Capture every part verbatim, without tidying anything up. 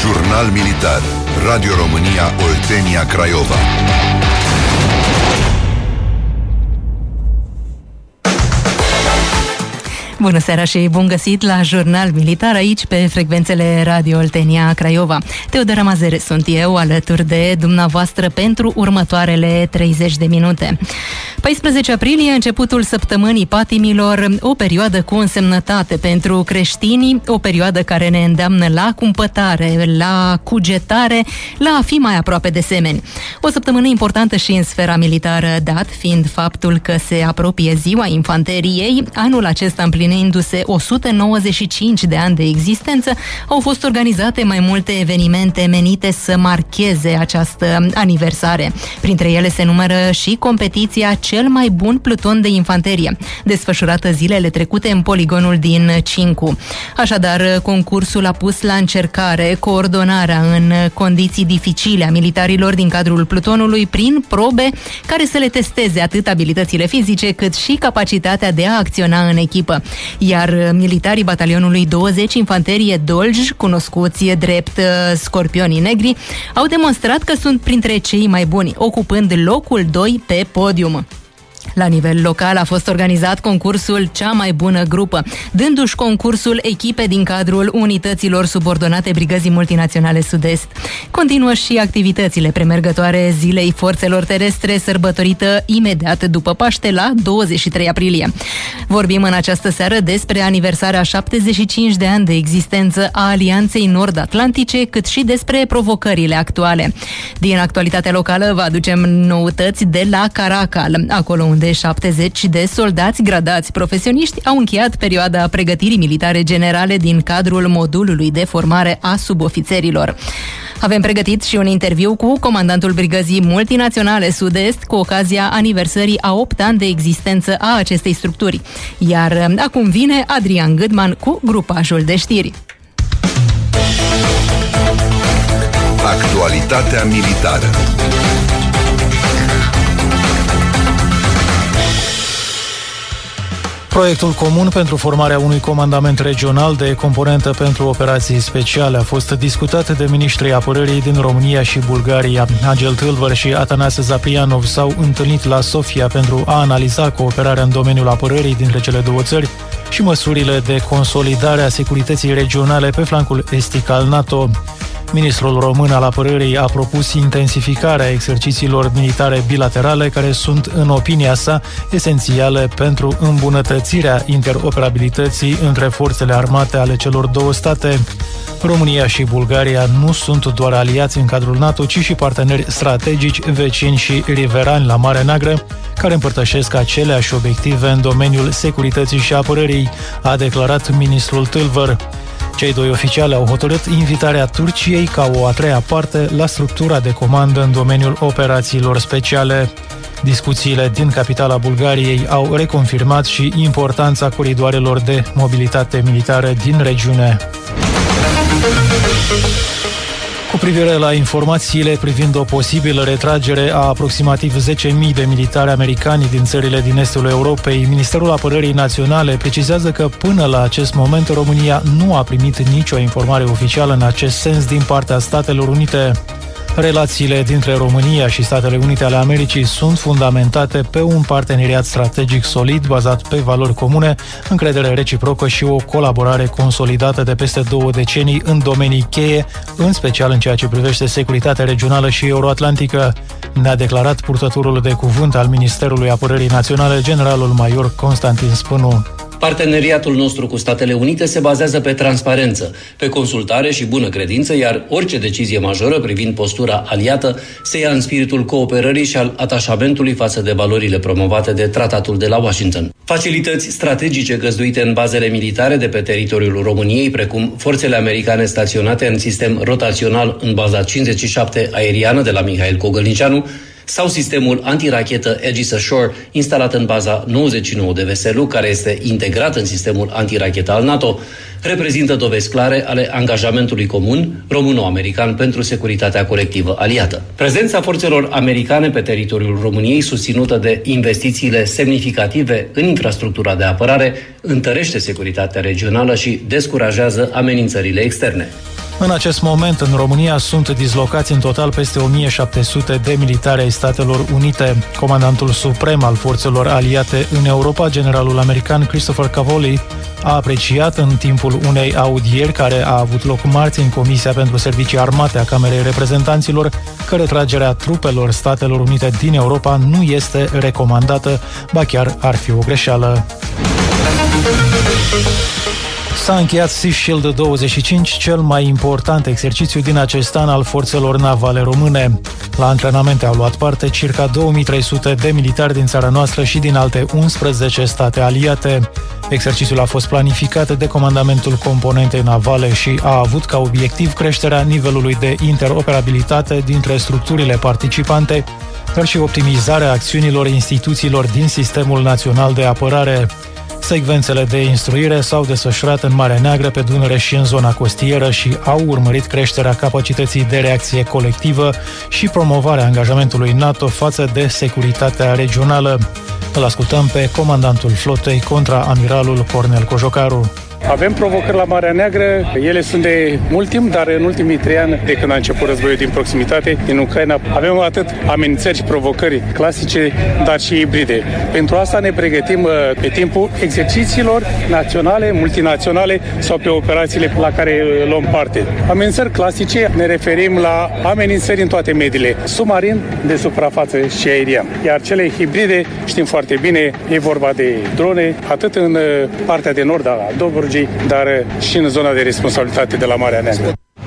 Jurnal Militar. Radio România Oltenia Craiova. Bună seara și bun găsit la Jurnal Militar aici pe frecvențele Radio Oltenia Craiova. Teodora Mazere sunt eu, alături de dumneavoastră pentru următoarele treizeci de minute. paisprezece aprilie, începutul săptămânii patimilor, o perioadă cu însemnătate pentru creștinii, o perioadă care ne îndeamnă la cumpătare, la cugetare, la a fi mai aproape de semeni. O săptămână importantă și în sfera militară, dat fiind faptul că se apropie Ziua Infanteriei, anul acesta împlinește împlinindu-se o sută nouăzeci și cinci de ani de existență, au fost organizate mai multe evenimente menite să marcheze această aniversare. Printre ele se numără și competiția Cel mai bun pluton de infanterie, desfășurată zilele trecute în poligonul din Cincu. Așadar, concursul a pus la încercare coordonarea în condiții dificile a militarilor din cadrul plutonului prin probe care să le testeze atât abilitățile fizice cât și capacitatea de a acționa în echipă. Iar militarii batalionului douăzeci Infanterie Dolj, cunoscuți drept Scorpionii Negri, au demonstrat că sunt printre cei mai buni, ocupând locul doi pe podium. La nivel local a fost organizat concursul Cea mai bună grupă, dându-și concursul echipe din cadrul unităților subordonate Brigăzii Multinaționale Sud-Est. Continuă și activitățile premergătoare Zilei Forțelor Terestre, sărbătorită imediat după Paște la douăzeci și trei aprilie. Vorbim în această seară despre aniversarea a șaptezeci și cinci de ani de existență a Alianței Nord-Atlantice, cât și despre provocările actuale. Din actualitatea locală vă aducem noutăți de la Caracal, acolo unde șaptezeci de soldați gradați profesioniști au încheiat perioada pregătirii militare generale din cadrul modulului de formare a subofițerilor. Avem pregătit și un interviu cu comandantul Brigăzii Multinaționale Sud-Est cu ocazia aniversării a opt ani de existență a acestei structuri. Iar acum vine Adrian Gâdman cu grupajul de știri. Actualitatea militară. Proiectul comun pentru formarea unui comandament regional de componentă pentru operații speciale a fost discutat de ministrii apărării din România și Bulgaria. Angel Tâlvăr și Atanase Zaprianov s-au întâlnit la Sofia pentru a analiza cooperarea în domeniul apărării dintre cele două țări și măsurile de consolidare a securității regionale pe flancul estic al NATO. Ministrul român al apărării a propus intensificarea exercițiilor militare bilaterale care sunt, în opinia sa, esențiale pentru îmbunătățirea interoperabilității între forțele armate ale celor două state. România și Bulgaria nu sunt doar aliați în cadrul NATO, ci și parteneri strategici, vecini și riverani la Marea Neagră, care împărtășesc aceleași obiective în domeniul securității și apărării, a declarat ministrul Tâlvăr. Cei doi oficiali au hotărât invitarea Turciei ca o a treia parte la structura de comandă în domeniul operațiilor speciale. Discuțiile din capitala Bulgariei au reconfirmat și importanța coridoarelor de mobilitate militară din regiune. Cu privire la informațiile privind o posibilă retragere a aproximativ zece mii de militari americani din țările din estul Europei, Ministerul Apărării Naționale precizează că până la acest moment România nu a primit nicio informare oficială în acest sens din partea Statelor Unite. Relațiile dintre România și Statele Unite ale Americii sunt fundamentate pe un parteneriat strategic solid bazat pe valori comune, încredere reciprocă și o colaborare consolidată de peste două decenii în domenii cheie, în special în ceea ce privește securitatea regională și euroatlantică, ne-a declarat purtătorul de cuvânt al Ministerului Apărării Naționale, generalul major Constantin Spânu. Parteneriatul nostru cu Statele Unite se bazează pe transparență, pe consultare și bună credință, iar orice decizie majoră privind postura aliată se ia în spiritul cooperării și al atașamentului față de valorile promovate de Tratatul de la Washington. Facilități strategice găzduite în bazele militare de pe teritoriul României, precum forțele americane staționate în sistem rotațional în baza cincizeci și șapte aeriană de la Mihail Cogălnicianu, sau sistemul antirachetă Aegis Ashore, instalat în baza nouăzeci și nouă de Veselu, care este integrat în sistemul antirachetă al NATO, reprezintă dovezi clare ale angajamentului comun româno-american pentru securitatea colectivă aliată. Prezența forțelor americane pe teritoriul României, susținută de investițiile semnificative în infrastructura de apărare, întărește securitatea regională și descurajează amenințările externe. În acest moment, în România, sunt dislocați în total peste o mie șapte sute de militari ai Statelor Unite. Comandantul suprem al forțelor aliate în Europa, generalul american Christopher Cavoli, a apreciat în timpul unei audieri care a avut loc marți în Comisia pentru Servicii Armate a Camerei Reprezentanților că retragerea trupelor Statelor Unite din Europa nu este recomandată, ba chiar ar fi o greșeală. S-a încheiat Sea Shield douăzeci și cinci, cel mai important exercițiu din acest an al forțelor navale române. La antrenamente au luat parte circa două mii trei sute de militari din țara noastră și din alte unsprezece state aliate. Exercițiul a fost planificat de Comandamentul Componentei Navale și a avut ca obiectiv creșterea nivelului de interoperabilitate dintre structurile participante, dar și optimizarea acțiunilor instituțiilor din Sistemul Național de Apărare. Secvențele de instruire s-au desfășurat în Marea Neagră, pe Dunăre și în zona costieră și au urmărit creșterea capacității de reacție colectivă și promovarea angajamentului NATO față de securitatea regională. Îl ascultăm pe comandantul flotei, contraamiralul Cornel Cojocaru. Avem provocări la Marea Neagră, ele sunt de mult timp, dar în ultimii trei ani, de când a început războiul din proximitate, din Ucraina, avem atât amenințări și provocări clasice, dar și hibride. Pentru asta ne pregătim pe timpul exercițiilor naționale, multinaționale sau pe operațiile la care luăm parte. Amenințări clasice ne referim la amenințări în toate mediile, submarin, de suprafață și aerian. Iar cele hibride, știm foarte bine, e vorba de drone, atât în partea de nord a Dobrogei, dar și în zona de responsabilitate de la Marea Neagră.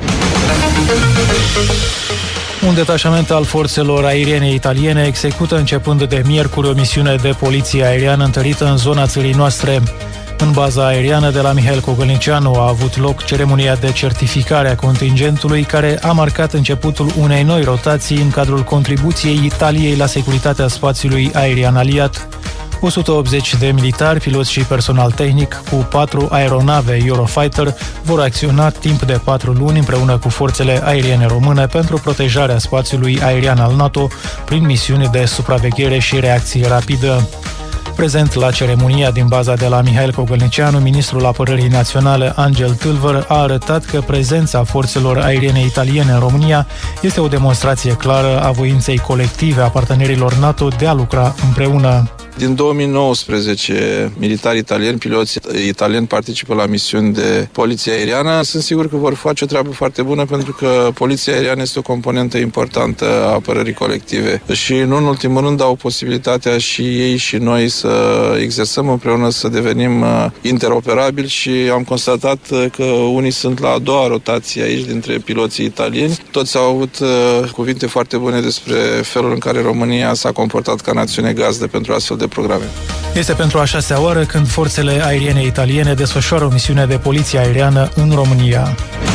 Un detașament al forțelor aeriene italiene execută începând de miercuri o misiune de poliție aeriană întărită în zona țării noastre. În baza aeriană de la Mihail Cogălnicianu a avut loc ceremonia de certificare a contingentului, care a marcat începutul unei noi rotații în cadrul contribuției Italiei la securitatea spațiului aerian aliat. o sută optzeci de militari, piloți și personal tehnic cu patru aeronave Eurofighter vor acționa timp de patru luni împreună cu forțele aeriene române pentru protejarea spațiului aerian al NATO prin misiuni de supraveghere și reacție rapidă. Prezent la ceremonia din baza de la Mihail Cogălnicianu, ministrul Apărării Naționale Angel Tâlvăr a arătat că prezența forțelor aeriene italiene în România este o demonstrație clară a voinței colective a partenerilor NATO de a lucra împreună. Din două mii nouăsprezece, militari italieni, piloți italieni participă la misiuni de poliție aeriană. Sunt sigur că vor face o treabă foarte bună, pentru că poliția aeriană este o componentă importantă a apărării colective. Și nu în ultimul rând au posibilitatea și ei și noi să exersăm împreună, să devenim interoperabili și am constatat că unii sunt la a doua rotație aici dintre piloții italieni. Toți au avut cuvinte foarte bune despre felul în care România s-a comportat ca națiune gazdă pentru astfel de programe. Este pentru a șasea oară când forțele aeriene italiene desfășoară o misiune de poliție aeriană în România.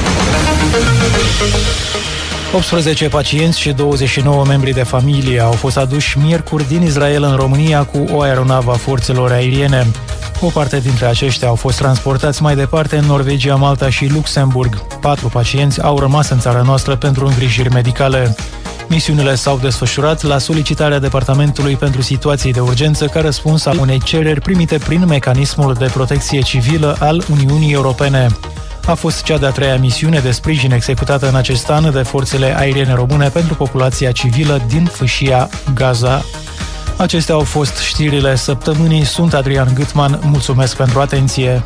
optsprezece pacienți și douăzeci și nouă membri de familie au fost aduși miercuri din Israel în România cu o aeronavă a forțelor aeriene. O parte dintre aceștia au fost transportați mai departe în Norvegia, Malta și Luxemburg. Patru pacienți au rămas în țara noastră pentru îngrijiri medicale. Misiunile s-au desfășurat la solicitarea Departamentului pentru Situații de Urgență ca răspuns al unei cereri primite prin mecanismul de protecție civilă al Uniunii Europene. A fost cea de-a treia misiune de sprijin executată în acest an de forțele aeriene române pentru populația civilă din fâșia Gaza. Acestea au fost știrile săptămânii. Sunt Adrian Gâtman. Mulțumesc pentru atenție.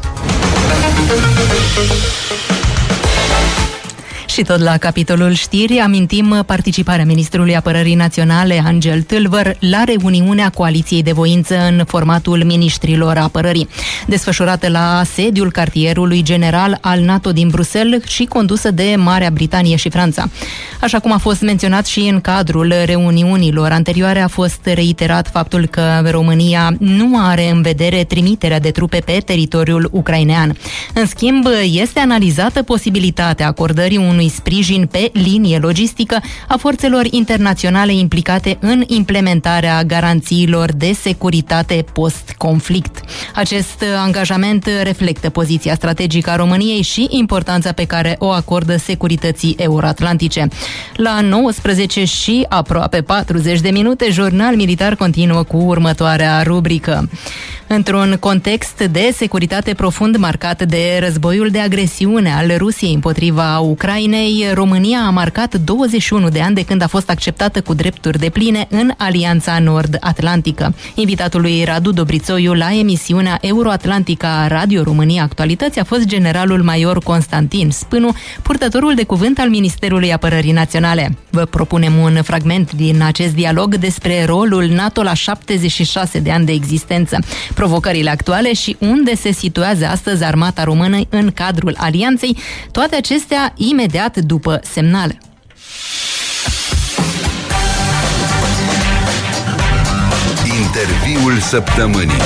Și tot la capitolul știri amintim participarea Ministrului Apărării Naționale Angel Tâlvăr la reuniunea Coaliției de Voință în formatul Ministrilor Apărării, desfășurată la sediul cartierului general al NATO din Bruxelles și condusă de Marea Britanie și Franța. Așa cum a fost menționat și în cadrul reuniunilor anterioare, a fost reiterat faptul că România nu are în vedere trimiterea de trupe pe teritoriul ucrainean. În schimb, este analizată posibilitatea acordării unui sprijin pe linie logistică a forțelor internaționale implicate în implementarea garanțiilor de securitate post-conflict. Acest angajament reflectă poziția strategică a României și importanța pe care o acordă securității euroatlantice. La nouăsprezece și aproape patruzeci de minute, Jurnal Militar continuă cu următoarea rubrică. Într-un context de securitate profund marcat de războiul de agresiune al Rusiei împotriva Ucrainei, România a marcat douăzeci și unu de ani de când a fost acceptată cu drepturi depline în Alianța Nord-Atlantică. Invitatul lui Radu Dobrițoiu la emisiunea Euroatlantica Radio România Actualități a fost generalul major Constantin Spânu, purtătorul de cuvânt al Ministerului Apărării Naționale. Vă propunem un fragment din acest dialog despre rolul NATO la șaptezeci și șase de ani de existență, provocările actuale și unde se situează astăzi armata română în cadrul alianței, toate acestea imediat după semnale. Interviul săptămânii.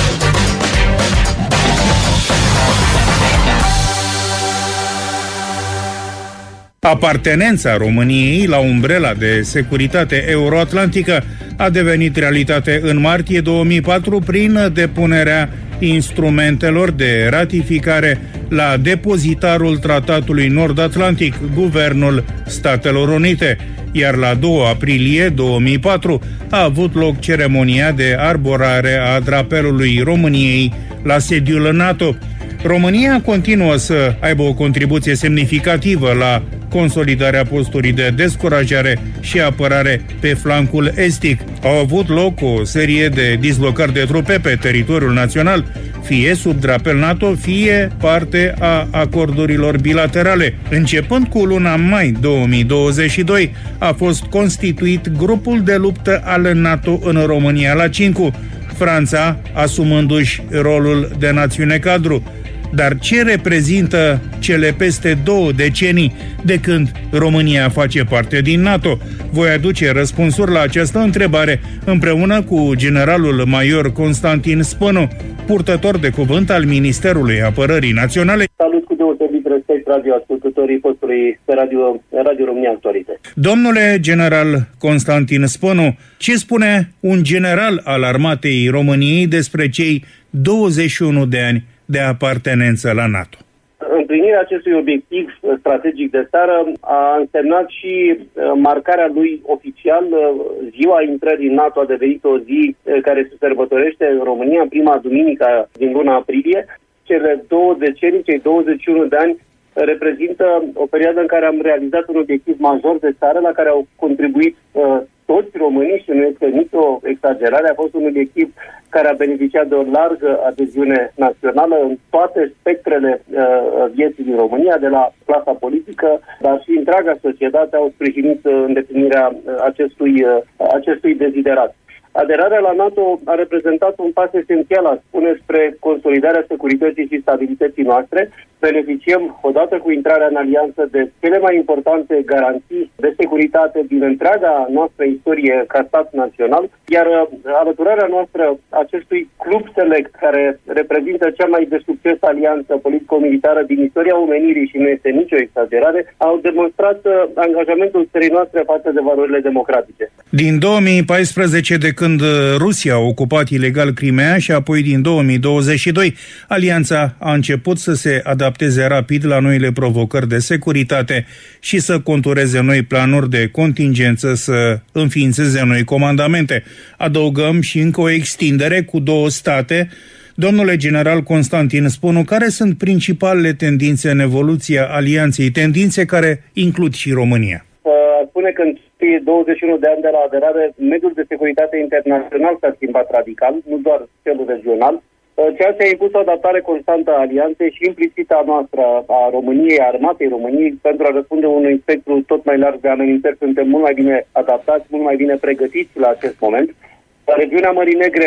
Apartenența României la umbrela de securitate euroatlantică a devenit realitate în martie două mii patru prin depunerea instrumentelor de ratificare la depozitarul Tratatului Nord-Atlantic, Guvernul Statelor Unite, iar la doi aprilie două mii patru a avut loc ceremonia de arborare a drapelului României la sediul NATO. România continuă să aibă o contribuție semnificativă la consolidarea posturii de descurajare și apărare pe flancul estic. Au avut loc o serie de dislocări de trupe pe teritoriul național, fie sub drapel NATO, fie parte a acordurilor bilaterale. Începând cu luna mai două mii douăzeci și doi, a fost constituit grupul de luptă al NATO în România la Cincu, Franța asumându-și rolul de națiune cadru. Dar ce reprezintă cele peste două decenii de când România face parte din NATO? Voi aduce răspunsuri la această întrebare împreună cu generalul major Constantin Spânu, purtător de cuvânt al Ministerului Apărării Naționale. Salut cu deosebit respect radioascultătorii postului pe Radio, Radio România Actualitate. Domnule general Constantin Spânu, ce spune un general al Armatei României despre cei douăzeci și unu de ani de apartenență la NATO? Împlinirea acestui obiectiv strategic de țară a însemnat și marcarea lui oficial. Ziua intrării NATO a devenit o zi care se sărbătorește în România, prima duminică din luna aprilie. Cele două decenii, cei douăzeci și unu de ani, reprezintă o perioadă în care am realizat un obiectiv major de țară la care au contribuit uh, toți românii și nu este nicio exagerare. A fost un obiectiv care a beneficiat de o largă adeziune națională în toate spectrele uh, vieții din România, de la clasa politică, dar și întreaga societate au sprijinit uh, îndeplinirea uh, acestui, uh, acestui deziderat. Aderarea la NATO a reprezentat un pas esențial, a spune, spre consolidarea securității și stabilității noastre. Beneficiem, odată cu intrarea în alianță, de cele mai importante garanții de securitate din întreaga noastră istorie ca stat național, iar alăturarea noastră acestui club select, care reprezintă cea mai de succes alianță politico-militară din istoria omenirii și nu este nicio exagerare, au demonstrat angajamentul țării noastre față de valorile democratice. Din două mii paisprezece, de când Rusia a ocupat ilegal Crimea, și apoi din două mii douăzeci și doi, alianța a început să se adapteze rapid la noile provocări de securitate și să contureze noi planuri de contingență, să înființeze noi comandamente. Adăugăm și încă o extindere cu două state. Domnule general Constantin Spânu, care sunt principalele tendințe în evoluția alianței, tendințe care includ și România? Spune că în douăzeci și unu de ani de la aderare, mediul de securitate internațional s-a schimbat radical, nu doar cel regional, ceea ce a impus o adaptare constantă a alianței și implicită a noastră, a României, a armatei României, pentru a răspunde unui spectru tot mai larg de amenințări. Suntem mult mai bine adaptați, mult mai bine pregătiți la acest moment. Regiunea Mării Negre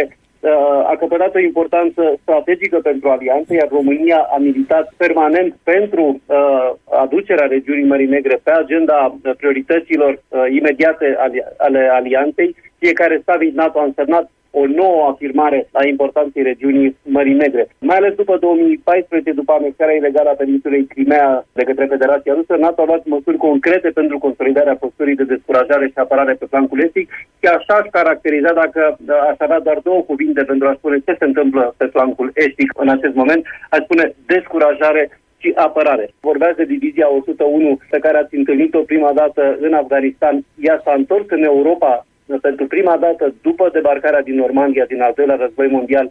a căpătat o importanță strategică pentru alianță, iar România a militat permanent pentru uh, aducerea regiunii Mării Negre pe agenda priorităților uh, imediate ale, ale alianței. Fiecare summit NATO a însemnat o nouă afirmare a importanței regiunii Mării Negre. Mai ales după două mii paisprezece, după anexarea ilegală a peninsulei Crimea de către Federația Rusă, NATO a luat măsuri concrete pentru consolidarea posturii de descurajare și apărare pe flancul estic și așa aș caracteriza, dacă aș avea doar două cuvinte pentru a spune ce se întâmplă pe flancul estic în acest moment, aș spune descurajare și apărare. Vorbeați de divizia o sută unu pe care ați întâlnit-o prima dată în Afganistan. Ea s-a întors în Europa pentru prima dată după debarcarea din Normandia din al doilea război mondial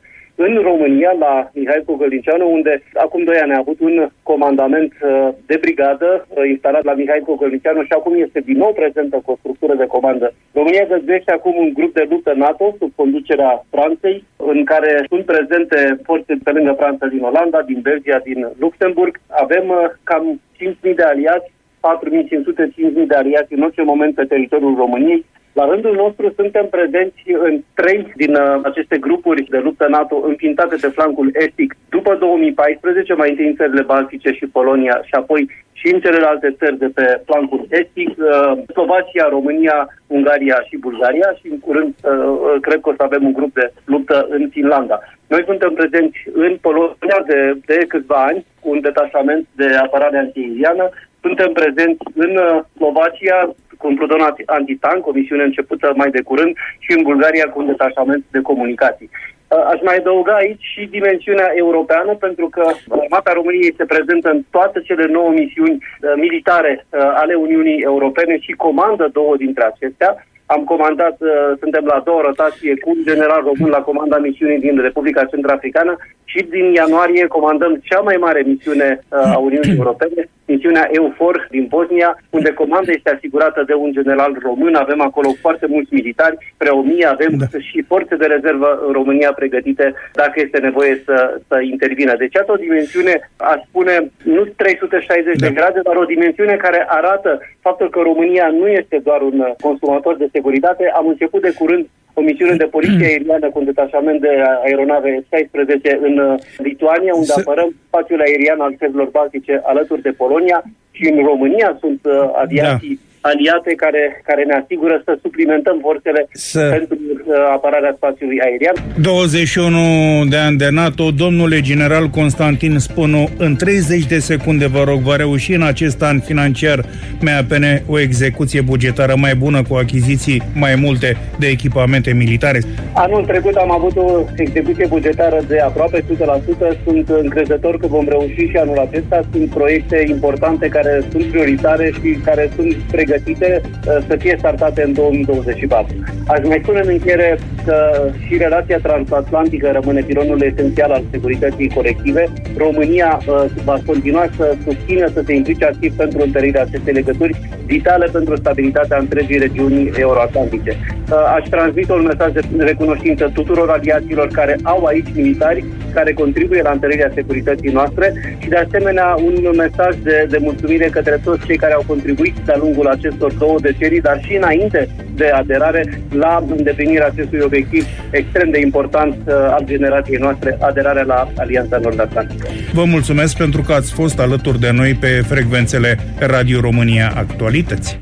în România, la Mihai Cogălnicianu, unde acum doi ani a avut un comandament de brigadă instalat la Mihai Cogălnicianu și acum este din nou prezentă cu o structură de comandă. România găzduiește acum un grup de luptă NATO sub conducerea Franței, în care sunt prezente forțe pe lângă Franța din Olanda, din Belgia, din Luxemburg. Avem cam cinci mii de aliați, patru mii cinci sute - cinci mii de aliați în orice moment pe teritoriul României. La rândul nostru suntem prezenți în trei din uh, aceste grupuri de luptă NATO înființate pe flancul estic după două mii paisprezece, mai întâi în țările Baltice și Polonia și apoi și în celelalte țări de pe flancul estic, uh, Slovacia, România, Ungaria și Bulgaria și în curând uh, cred că o să avem un grup de luptă în Finlanda. Noi suntem prezenți în Polonia de, de câțiva ani cu un detașament de apărare antiaeriană, suntem prezenți în uh, Slovacia cu un pluton antitank, o misiune începută mai de curând, și în Bulgaria cu un detașament de comunicații. Aș mai adăuga aici și dimensiunea europeană, pentru că Armata României este prezentă în toate cele nouă misiuni militare ale Uniunii Europene și comandă două dintre acestea. Am comandat, suntem la două rotații cu un general român la comanda misiunii din Republica Centrafricană și din ianuarie comandăm cea mai mare misiune a Uniunii Europene, misiunea EUFOR din Bosnia, unde comanda este asigurată de un general român. Avem acolo foarte mulți militari, spre o mie, avem da. și forțe de rezervă în România pregătite dacă este nevoie să, să intervină. Deci, iată o dimensiune, aș spune, nu trei sute șaizeci da. de grade, dar o dimensiune care arată faptul că România nu este doar un consumator de securitate. Am început de curând o misiune de poliție aeriană cu un detașament de aeronave F șaisprezece în Lituania, unde apărăm spațiul aerian al țărilor baltice alături de Polonia, și în România sunt uh, aviații da. aliate care, care ne asigură să suplimentăm forțele să... pentru uh, apărarea spațiului aerian. douăzeci și unu de ani de NATO, domnule general Constantin Spânu, în treizeci de secunde, vă rog, va reuși în acest an financiar M A P N o execuție bugetară mai bună cu achiziții mai multe de echipamente militare? Anul trecut am avut o execuție bugetară de aproape o sută la sută. Sunt încrezător că vom reuși și anul acesta. Sunt proiecte importante care sunt prioritare și care sunt pregătite să fie startate în două mii douăzeci și patru. Aș mai spune în încheiere că și relația transatlantică rămâne pilonul esențial al securității colective. România uh, va continua să susțină, să se implice activ pentru întărirea acestei legături vitale pentru stabilitatea întregii regiuni euroatlantice. Uh, aș transmite un mesaj de recunoștință tuturor aliaților care au aici militari, care contribuie la întărirea securității noastre, și de asemenea un mesaj de, de mulțumire către toți cei care au contribuit de-a lungul acestor două decenii, dar și înainte de aderare, la îndeplinirea acestui obiectiv extrem de important uh, al generației noastre, aderarea la Alianța Nord-Atlantică. Vă mulțumesc pentru că ați fost alături de noi pe frecvențele Radio România Actualități.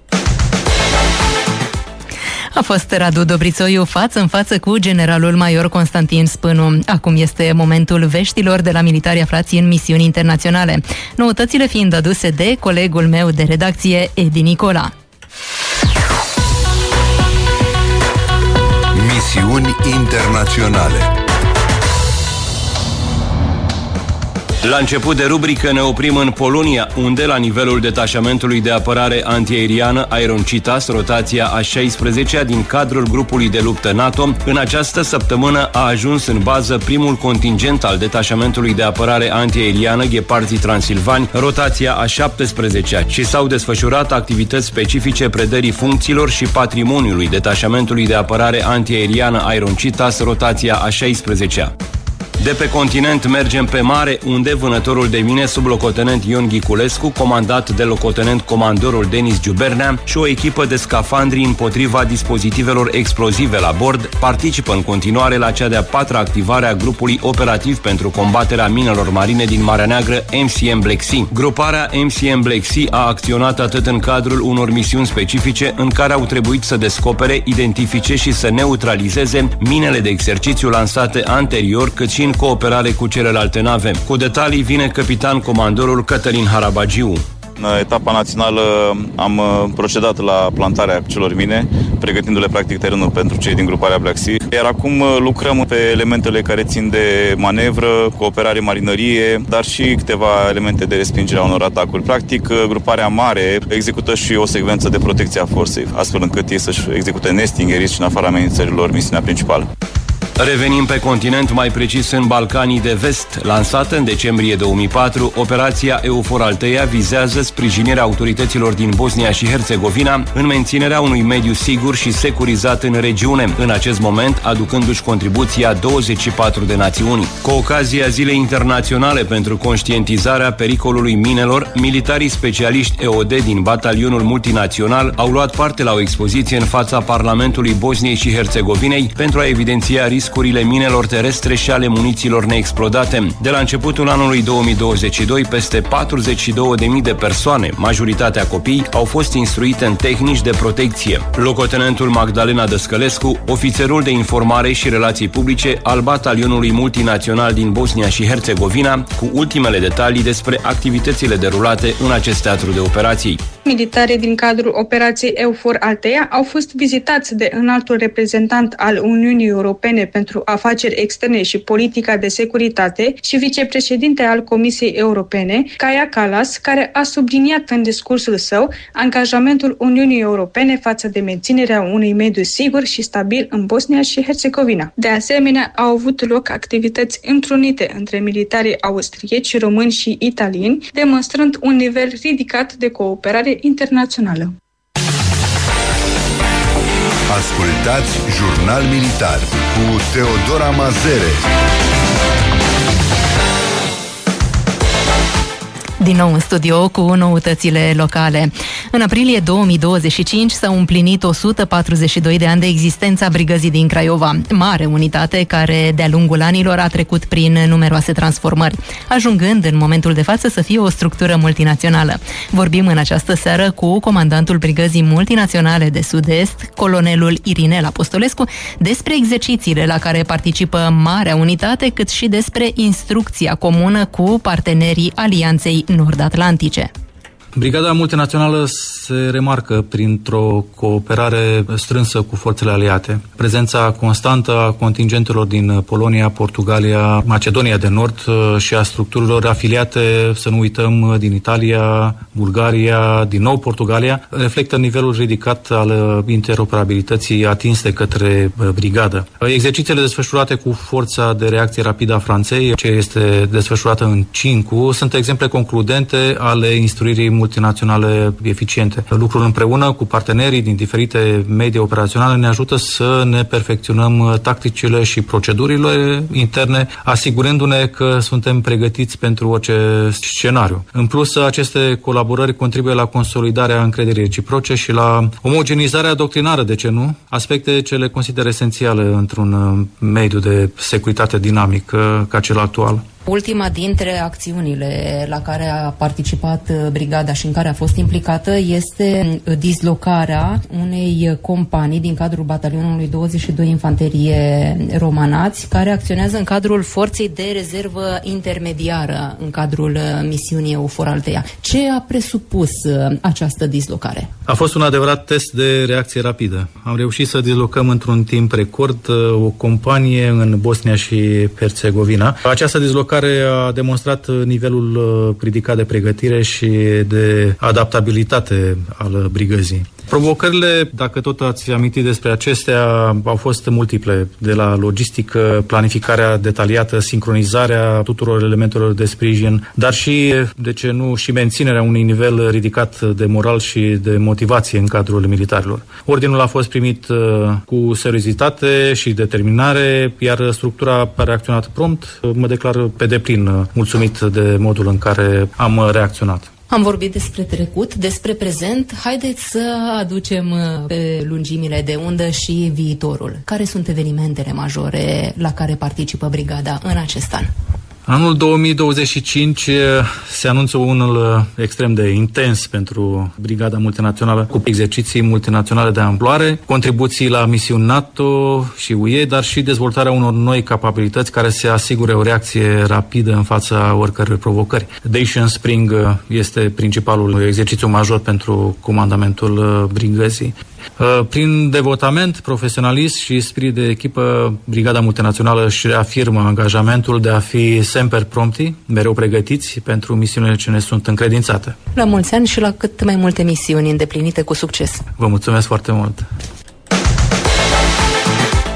A fost Radu Dobrițoiu față în față cu generalul major Constantin Spânu. Acum este momentul veștilor de la militari aflați în misiuni internaționale. Noutățile fiind aduse de colegul meu de redacție, Edi Nicola. Misiuni internaționale. La început de rubrică ne oprim în Polonia, unde, la nivelul detașamentului de apărare antiaeriană Iron-Citas, rotația a șaisprezecea din cadrul grupului de luptă NATO, în această săptămână a ajuns în bază primul contingent al detașamentului de apărare antiaeriană Gheparții Transilvani, rotația a șaptesprezecea, și s-au desfășurat activități specifice predării funcțiilor și patrimoniului detașamentului de apărare antiaeriană Iron-Citas, rotația a șaisprezecea. De pe continent mergem pe mare, unde vânătorul de mine sublocotenent Ion Ghiculescu, comandat de locotenent comandorul Denis Giubernea, și o echipă de scafandri împotriva dispozitivelor explozive la bord participă în continuare la cea de-a patra activare a grupului operativ pentru combaterea minelor marine din Marea Neagră, M C M Black Sea. Gruparea M C M Black Sea a acționat atât în cadrul unor misiuni specifice în care au trebuit să descopere, identifice și să neutralizeze minele de exercițiu lansate anterior, cât și în cooperare cu celelalte nave. Cu detalii vine capitan comandorul Cătălin Harabagiu. În etapa națională am procedat la plantarea celor mine, pregătindu-le practic terenul pentru cei din gruparea Black Sea. Iar acum lucrăm pe elementele care țin de manevră, cooperare marinărie, dar și câteva elemente de respingere a unor atacuri. Practic, gruparea mare execută și o secvență de protecție a forței, astfel încât ei să-și execute nesting, risc și în afara amenințărilor misiunea principală. Revenim pe continent, mai precis în Balcanii de Vest. Lansată în decembrie două mii patru, operația EUFOR Althea vizează sprijinirea autorităților din Bosnia și Herțegovina în menținerea unui mediu sigur și securizat în regiune, în acest moment aducându-și contribuția douăzeci și patru de națiuni. Cu ocazia Zilei Internaționale pentru conștientizarea pericolului minelor, militarii specialiști E O D din batalionul multinațional au luat parte la o expoziție în fața Parlamentului Bosniei și Herțegovinei pentru a evidenția riscurile minelor terestre și ale munițiilor neexplodate. De la începutul anului două mii douăzeci și doi, peste patruzeci și două de mii de persoane, majoritatea copii, au fost instruite în tehnici de protecție. Locotenentul Magdalena Dăscălescu, ofițerul de informare și relații publice al batalionului multinațional din Bosnia și Herțegovina, cu ultimele detalii despre activitățile derulate în acest teatru de operații. Militarii din cadrul operației EUFOR Althea au fost vizitați de înaltul reprezentant al Uniunii Europene pentru Afaceri Externe și Politica de Securitate și vicepreședinte al Comisiei Europene, Kaja Kallas, care a subliniat în discursul său angajamentul Uniunii Europene față de menținerea unui mediu sigur și stabil în Bosnia și Herțegovina. De asemenea, au avut loc activități întrunite între militarii austrieci, români și italieni, demonstrând un nivel ridicat de cooperare internațională. Ascultați Jurnal Militar cu Teodora Mazere. Din nou în studio cu noutățile locale. În aprilie două mii douăzeci și cinci s-au împlinit o sută patruzeci și doi de ani de existența brigăzii din Craiova, mare unitate care de-a lungul anilor a trecut prin numeroase transformări, ajungând în momentul de față să fie o structură multinațională. Vorbim în această seară cu comandantul brigăzii multinaționale de Sud-Est, colonelul Irinel Apostolescu, despre exercițiile la care participă marea unitate, cât și despre instrucția comună cu partenerii Alianței Nord-Atlantice. Brigada multinațională se remarcă printr-o cooperare strânsă cu forțele aliate. Prezența constantă a contingentelor din Polonia, Portugalia, Macedonia de Nord și a structurilor afiliate, să nu uităm, din Italia, Bulgaria, din nou Portugalia, reflectă nivelul ridicat al interoperabilității atins de către brigadă. Exercițiile desfășurate cu forța de reacție rapidă a Franței, ce este desfășurată în Cincu, sunt exemple concludente ale instruirii multinaționale eficiente. Lucrul împreună cu partenerii din diferite medii operaționale ne ajută să ne perfecționăm tacticile și procedurile interne, asigurându-ne că suntem pregătiți pentru orice scenariu. În plus, aceste colaborări contribuie la consolidarea încrederii reciproce și la omogenizarea doctrinară, de ce nu? Aspecte ce le consider esențiale într-un mediu de securitate dinamic ca cel actual. Ultima dintre acțiunile la care a participat brigada și în care a fost implicată este dislocarea unei companii din cadrul batalionului douăzeci și doi Infanterie Romanați, care acționează în cadrul forței de rezervă intermediară în cadrul misiunii EUFOR Althea. Ce a presupus această dislocare? A fost un adevărat test de reacție rapidă. Am reușit să dislocăm într-un timp record o companie în Bosnia și Herțegovina. Această dislocare care a demonstrat nivelul ridicat de pregătire și de adaptabilitate al brigăzii. Provocările, dacă tot ați amintit despre acestea, au fost multiple, de la logistică, planificarea detaliată, sincronizarea tuturor elementelor de sprijin, dar și, de ce nu, și menținerea unui nivel ridicat de moral și de motivație în cadrul militarilor. Ordinul a fost primit cu seriozitate și determinare, iar structura a reacționat prompt. Mă declar pe deplin mulțumit de modul în care am reacționat. Am vorbit despre trecut, despre prezent. Haideți să aducem pe lungimile de undă și viitorul. Care sunt evenimentele majore la care participă brigada în acest an? Anul două mii douăzeci și cinci se anunță unul extrem de intens pentru Brigada Multinațională, cu exerciții multinaționale de amploare, contribuții la misiuni NATO și U E, dar și dezvoltarea unor noi capabilități care se asigure o reacție rapidă în fața oricărei provocări. Dacian Spring este principalul exercițiu major pentru comandamentul brigăzii. Prin devotament, profesionalism și spirit de echipă, Brigada Multinațională își reafirmă angajamentul de a fi semper prompti, mereu pregătiți pentru misiunile ce ne sunt încredințate. La mulți ani și la cât mai multe misiuni îndeplinite cu succes. Vă mulțumesc foarte mult!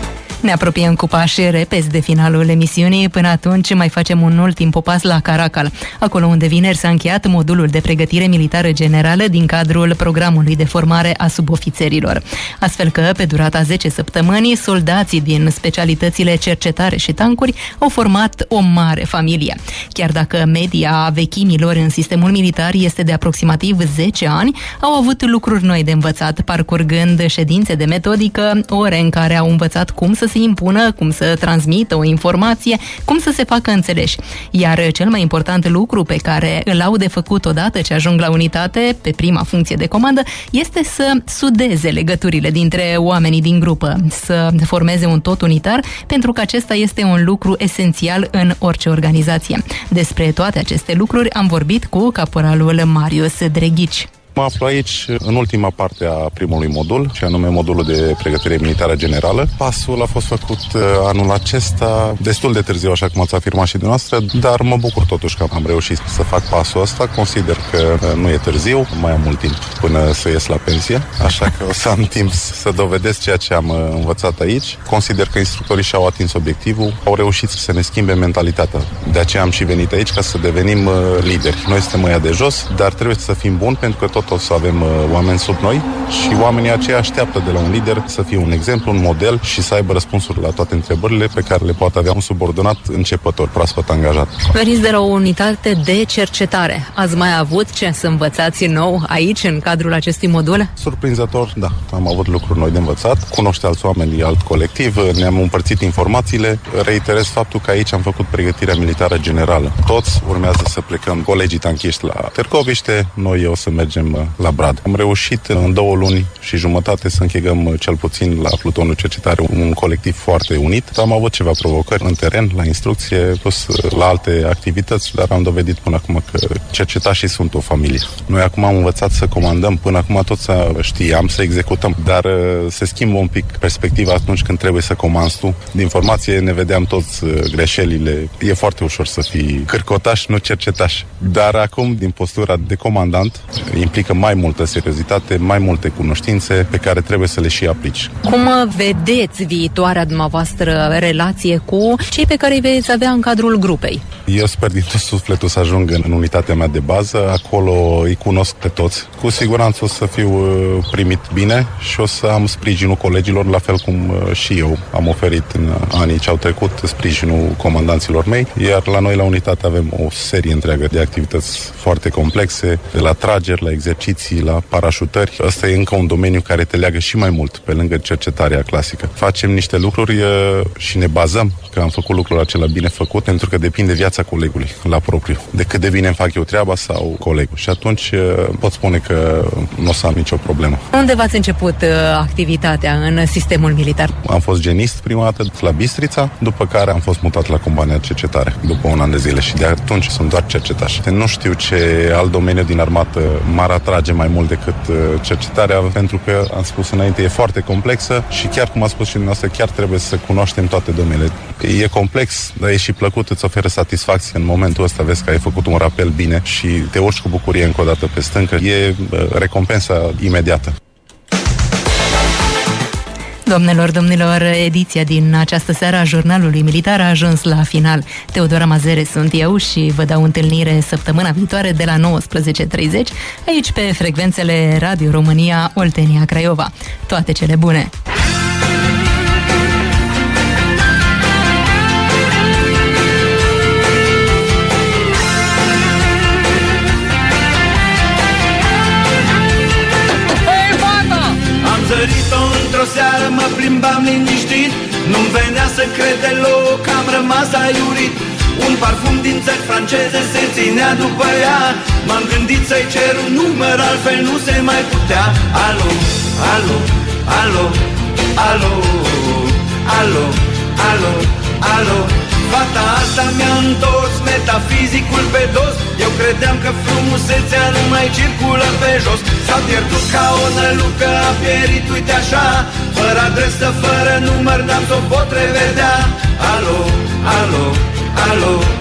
Ne apropiem cu pași repezi de finalul emisiunii. Până atunci mai facem un ultim popas la Caracal, acolo unde vineri s-a încheiat modulul de pregătire militară generală din cadrul programului de formare a subofițerilor. Astfel că, pe durata zece săptămâni, soldații din specialitățile cercetare și tancuri au format o mare familie. Chiar dacă media vechimilor în sistemul militar este de aproximativ zece ani, au avut lucruri noi de învățat, parcurgând ședințe de metodică, ore în care au învățat cum să se impună, cum să transmită o informație, cum să se facă înțeleși. Iar cel mai important lucru pe care îl au de făcut odată ce ajung la unitate, pe prima funcție de comandă, este să sudeze legăturile dintre oamenii din grupă, să formeze un tot unitar, pentru că acesta este un lucru esențial în orice organizație. Despre toate aceste lucruri am vorbit cu caporalul Marius Dreghici. Mă aflu aici în ultima parte a primului modul, și anume modulul de pregătire militară generală. Pasul a fost făcut anul acesta, destul de târziu, așa cum ați afirmat și dumneavoastră, dar mă bucur totuși că am reușit să fac pasul ăsta. Consider că nu e târziu, mai am mult timp până să ies la pensie, așa că o să am timp să dovedesc ceea ce am învățat aici. Consider că instructorii și-au atins obiectivul, au reușit să ne schimbe mentalitatea. De aceea am și venit aici, ca să devenim lideri. Noi suntem mâia de jos, dar trebuie să fim buni, pentru că tot o să avem uh, oameni sub noi și oamenii aceia așteaptă de la un lider să fie un exemplu, un model și să aibă răspunsuri la toate întrebările pe care le poate avea un subordonat începător, proaspăt angajat. Veniți de la o unitate de cercetare. Ați mai avut ce să învățați nou aici, în cadrul acestui modul? Surprinzător, da. Am avut lucruri noi de învățat. Cunoște alți oameni, alt colectiv, ne-am împărțit informațiile. Reiterez faptul că aici am făcut pregătirea militară generală. Toți urmează să plecăm, colegii tanchiști la Târgoviște, noi o să mergem la Brad. Am reușit în două luni și jumătate să închegăm cel puțin la plutonul cercetare un colectiv foarte unit. Am avut ceva provocări în teren, la instrucție, plus la alte activități, dar am dovedit până acum că cercetașii sunt o familie. Noi acum am învățat să comandăm, până acum toți știam să executăm, dar se schimbă un pic perspectiva atunci când trebuie să comanzi tu. Din formație ne vedeam toți greșelile. E foarte ușor să fii cârcotaș, nu cercetaș. Dar acum, din postura de comandant, implică mai multă seriozitate, mai multe cunoștințe pe care trebuie să le și aplici. Cum vedeți viitoarea dumneavoastră relație cu cei pe care îi veți avea în cadrul grupei? Eu sper din tot sufletul să ajung în unitatea mea de bază, acolo îi cunosc pe toți. Cu siguranță o să fiu primit bine și o să am sprijinul colegilor, la fel cum și eu am oferit în anii ce au trecut sprijinul comandanților mei, iar la noi la unitate avem o serie întreagă de activități foarte complexe, de la trageri, la exerciții, la parașutări. Asta e încă un domeniu care te leagă și mai mult, pe lângă cercetarea clasică. Facem niște lucruri și ne bazăm că am făcut lucrul acela bine făcut, pentru că depinde viața colegului la propriu, de cât de bine îmi fac eu treaba sau colegul. Și atunci pot spune că nu o să am nicio problemă. Unde v-ați început activitatea în sistemul militar? Am fost genist prima dată la Bistrița, după care am fost mutat la compania de cercetare după un an de zile și de atunci sunt doar cercetaș. Nu știu ce alt domeniu din armată m-ar atrage mai mult decât cercetarea, pentru că, am spus înainte, e foarte complexă și chiar cum a spus și dumneavoastră, chiar trebuie să cunoaștem toate domeniile. E complex, dar e și plăcut, îți oferă satisfacție. În momentul ăsta vezi că ai făcut un rapel bine și te urci cu bucurie încă o dată pe stâncă. E recompensa imediată. Doamnelor, domnilor, ediția din această seară a Jurnalului Militar a ajuns la final. Teodora Mazere sunt eu și vă dau întâlnire săptămâna viitoare de la nouăsprezece treizeci aici pe frecvențele Radio România Oltenia Craiova. Toate cele bune! Seară mă plimbam liniștit, nu-mi venea să cred deloc că am rămas aiurit. Un parfum din țări franceze se ținea după ea. M-am gândit să-i cer un număr, altfel nu se mai putea. Alo, alo, alo, alo, alo, alo, alo. Fata asta mi-a întors metafizicul pe dos. Eu credeam că frumusețea nu mai circulă pe jos. S-a pierdut ca o nălucă, a pierit, uite așa. Fără adresă, fără număr, n-am s-o pot revedea. Alo, alo, alo.